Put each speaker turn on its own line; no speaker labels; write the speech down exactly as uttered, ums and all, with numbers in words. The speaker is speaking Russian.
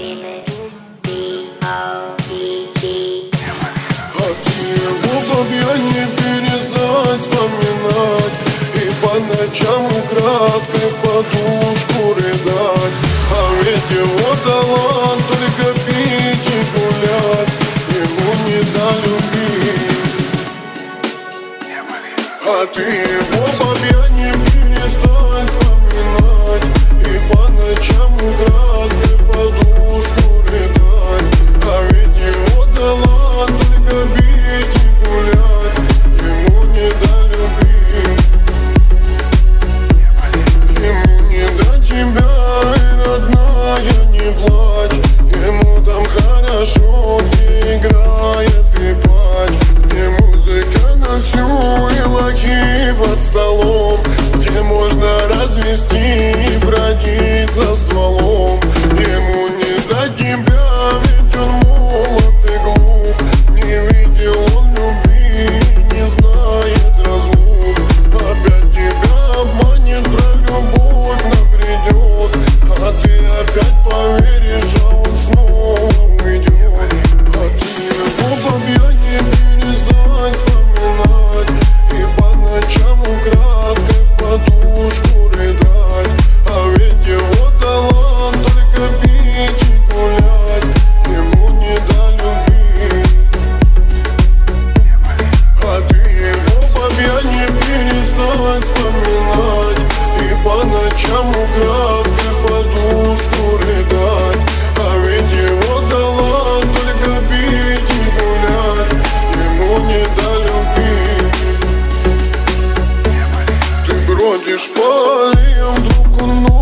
Ночам украдкой в подушку рыдать. А ведь его талант только пить и гулять, ему не до любви. А ты его бабья не перестань вспоминать и по ночам украдкой в подушку рыдать. А ведь его талант только пить и гулять, ему не до любви. Хорошо, где играет скрипач, где музыка на всю и лохи под столом, где можно развести и бродить за стволом. Ему не до тебя, ведь он молод и глуп, не видел он любви, не знает разлук. Опять тебя обманет, про любовь набредет, а ты опять поверишь, а он снова. Ночам украдкой в подушку рыдать. А ведь его талант только пить и гулять, ему не до любви. Ты бродишь по аллеям, вдруг он